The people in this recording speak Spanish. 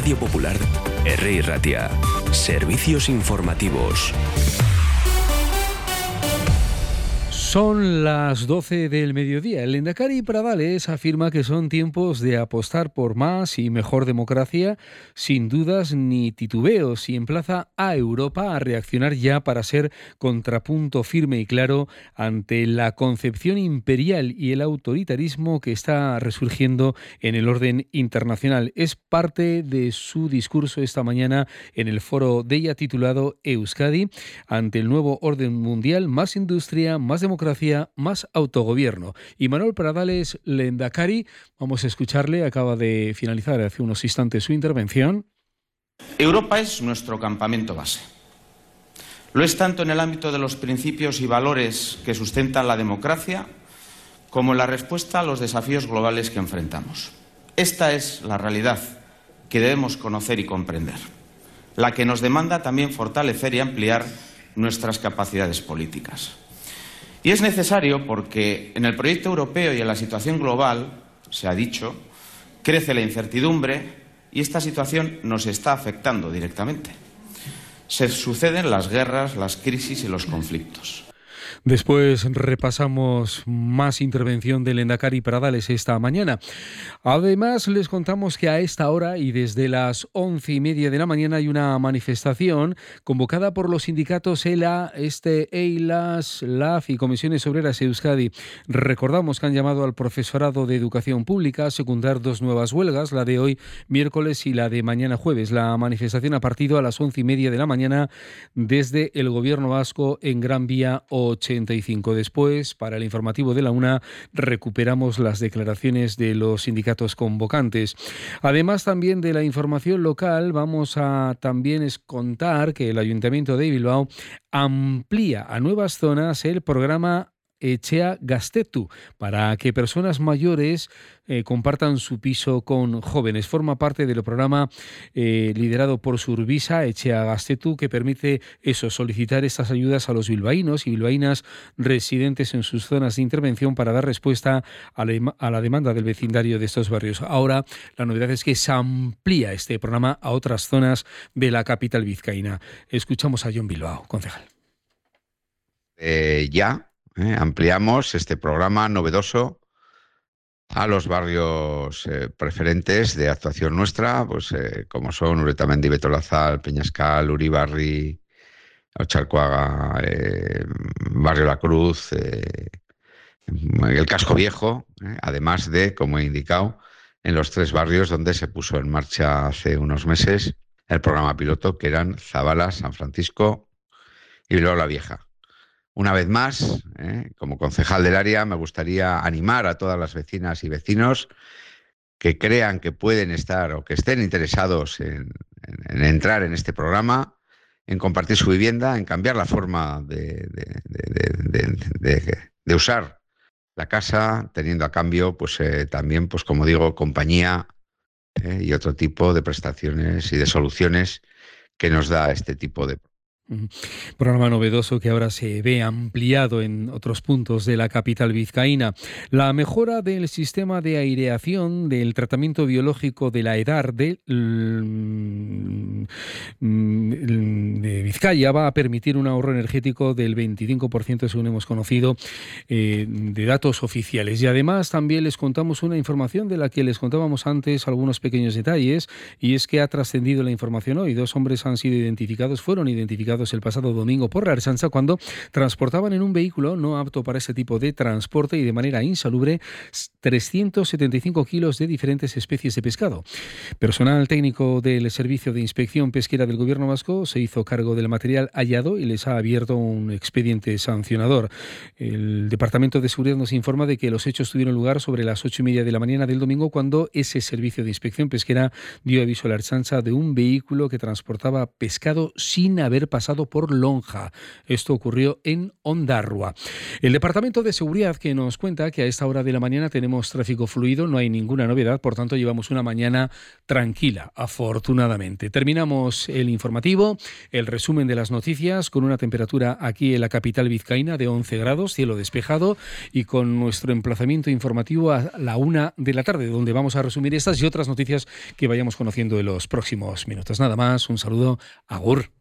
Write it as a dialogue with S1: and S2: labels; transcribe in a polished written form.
S1: Radio Popular, R. Ratia. Servicios informativos.
S2: Son las 12 del mediodía. El Lehendakari Pradales afirma que son tiempos de apostar por más y mejor democracia, sin dudas ni titubeos, y emplaza a Europa a reaccionar ya para ser contrapunto firme y claro ante la concepción imperial y el autoritarismo que está resurgiendo en el orden internacional. Es parte de su discurso esta mañana en el foro Deia titulado Euskadi ante el nuevo orden mundial, más industria, más democracia, más autogobierno. Y Manuel Pradales, Lehendakari, vamos a escucharle, acaba de finalizar hace unos instantes su intervención.
S3: Europa es nuestro campamento base. Lo es tanto en el ámbito de los principios y valores que sustentan la democracia, como en la respuesta a los desafíos globales que enfrentamos. Esta es la realidad que debemos conocer y comprender, la que nos demanda también fortalecer y ampliar nuestras capacidades políticas. Y es necesario porque en el proyecto europeo y en la situación global, se ha dicho, crece la incertidumbre y esta situación nos está afectando directamente. Se suceden las guerras, las crisis y los conflictos.
S2: Después repasamos más intervención del Lehendakari Pradales esta mañana. Además, les contamos que a esta hora y desde las 11:30 de la mañana hay una manifestación convocada por los sindicatos ELA, EILAS, LAF y Comisiones Obreras Euskadi. Recordamos que han llamado al profesorado de Educación Pública a secundar dos nuevas huelgas, la de hoy miércoles y la de mañana jueves. La manifestación ha partido a las 11:30 de la mañana desde el Gobierno vasco en Gran Vía 85. Después, para el informativo de la UNA, recuperamos las declaraciones de los sindicatos convocantes. Además, también de la información local, vamos a también contar que el Ayuntamiento de Bilbao amplía a nuevas zonas el programa Etxea Gaztetu, para que personas mayores compartan su piso con jóvenes. Forma parte del programa liderado por Survisa, Etxea Gaztetu, que permite solicitar estas ayudas a los bilbaínos y bilbaínas residentes en sus zonas de intervención para dar respuesta a la demanda del vecindario de estos barrios. Ahora, la novedad es que se amplía este programa a otras zonas de la capital vizcaína. Escuchamos a Jon Bilbao, concejal.
S4: Ampliamos este programa novedoso a los barrios preferentes de actuación nuestra, como son Uretamendi, Betolazal, Peñascal, Uribarri, Ochalcoaga, Barrio La Cruz, el Casco Viejo, además de, como he indicado, en los tres barrios donde se puso en marcha hace unos meses el programa piloto, que eran Zabala, San Francisco y Bilbao la Vieja. Una vez más, como concejal del área, me gustaría animar a todas las vecinas y vecinos que crean que pueden estar o que estén interesados en entrar en este programa, en compartir su vivienda, en cambiar la forma de usar la casa, teniendo a cambio también, como digo, compañía y otro tipo de prestaciones y de soluciones que nos da este tipo de
S2: programa novedoso que ahora se ve ampliado en otros puntos de la capital vizcaína. La mejora del sistema de aireación del tratamiento biológico de la EDAR de Vizcaya va a permitir un ahorro energético del 25%, según hemos conocido, de datos oficiales. Y además también les contamos una información de la que les contábamos antes algunos pequeños detalles, y es que ha trascendido la información hoy. Dos hombres fueron identificados el pasado domingo por la Ertzaintza cuando transportaban en un vehículo no apto para ese tipo de transporte y de manera insalubre 375 kilos de diferentes especies de pescado. Personal técnico del Servicio de Inspección Pesquera del Gobierno vasco se hizo cargo del material hallado y les ha abierto un expediente sancionador. El Departamento de Seguridad nos informa de que los hechos tuvieron lugar sobre las 8:30 de la mañana del domingo, cuando ese Servicio de Inspección Pesquera dio aviso a la Ertzaintza de un vehículo que transportaba pescado sin haber pasado pasado por Lonja. Esto ocurrió en Ondarrua. El Departamento de Seguridad que nos cuenta que a esta hora de la mañana tenemos tráfico fluido, no hay ninguna novedad, por tanto llevamos una mañana tranquila, afortunadamente. Terminamos el informativo, el resumen de las noticias con una temperatura aquí en la capital vizcaína de 11 grados, cielo despejado, y con nuestro emplazamiento informativo a la 1 de la tarde, donde vamos a resumir estas y otras noticias que vayamos conociendo en los próximos minutos. Nada más, un saludo, agur.